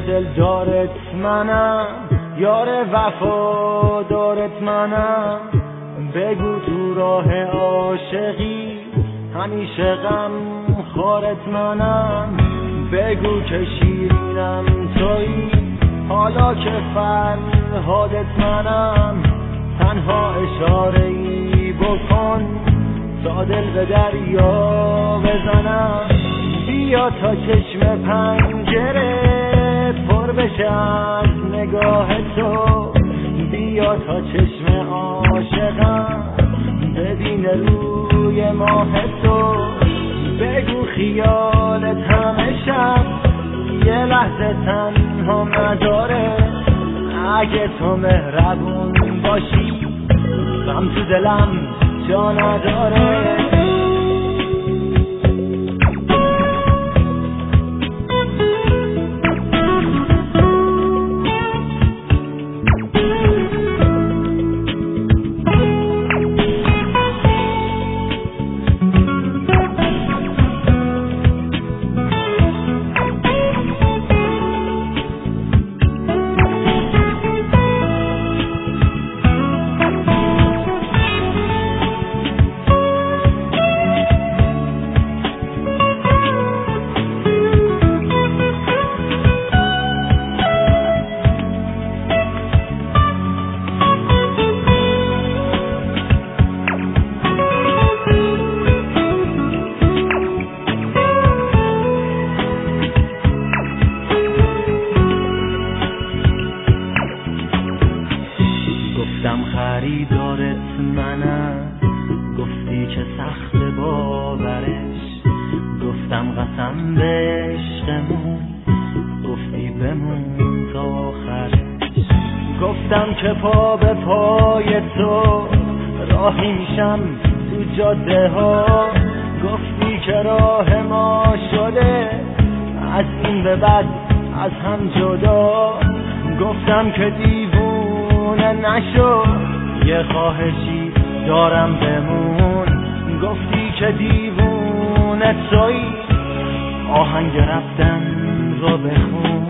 دل دارت منم، یار وفادارت منم. بگو تو راه عاشقی همیشه غم خارت منم. بگو که شیرینم تویی حالا که فرهادت منم. تنها اشاره‌ای بکن تا دل به دریا بزنم. بیا تا چشم پنجره پر بشه از نگاه تو. بیا تا چشم عاشقم ببینه روی ماه تو. بگو خیالت همه شب یه لحظه تنها نداره. اگه تو مهربون باشی غم تو دلم جا نداره. گفتم خریدارت منم، گفتی که سخت باورش. گفتم قسم به عشقمون، گفتی بمون تا آخرش. گفتم که پا به پای تو راهی میشم تو جاده ها. گفتی که راه ما شده از این به بعد از هم جدا. گفتم که دیوونه نشو یه خواهشی دارم بمون. گفتی که دیوونه تویی آهنگ رفتن رو بخون.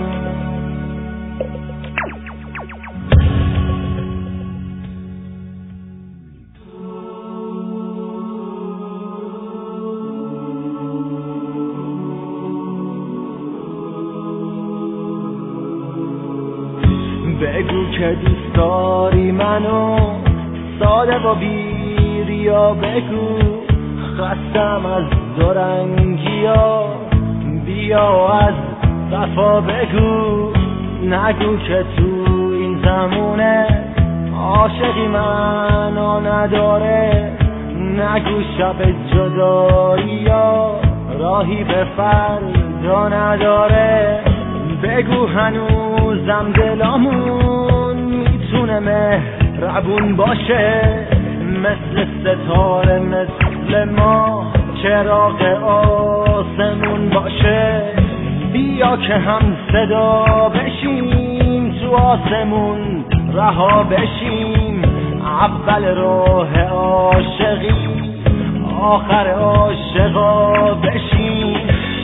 بگو که دوست داری منو ساده و بی ریا. بگو خستم از دورنگی ها بیا از وفا. بگو نگو که تو این زمونه عاشقی منو نداره. نگو شب جدایی ها راهی به فردا نداره. بگو هنوزم دلامون میتونه مهربون باشه، مثل ستاره مثل ما چراغ آسمون باشه. بیا که هم صدا بشیم تو آسمون رها بشیم. اول راه عاشقی آخر عاشقا بشیم.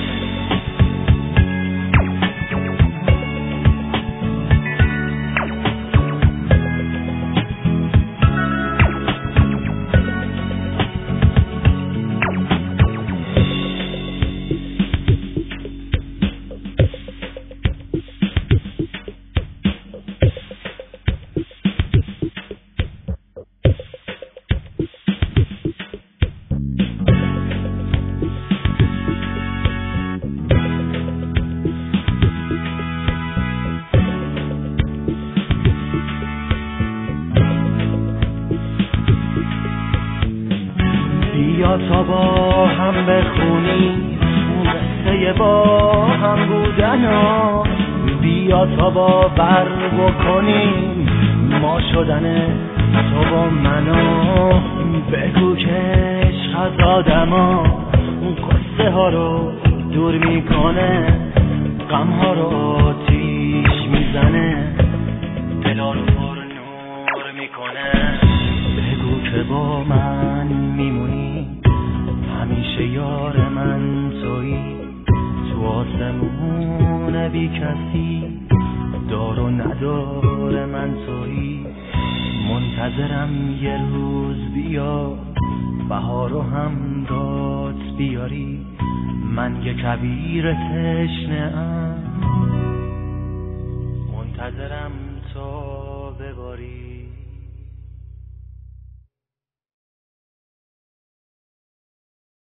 بیا تا با هم بخونیم قصه با هم بودن. بیا تا باور بکنیم ما شدن تو و منو. بگو که عشق از آدما قصه ها رو دور میکنه، غم ها رو آتیش میزنه، دلا رو پر نور میکنه. بگو که با من میمونی همیشه یار من تویی تو آسمون بی کسی دار و ندار من تویی، منتظرم یه روز بیا بهار و همرات بیاری، من یه کبیر تشنه ام منتظرم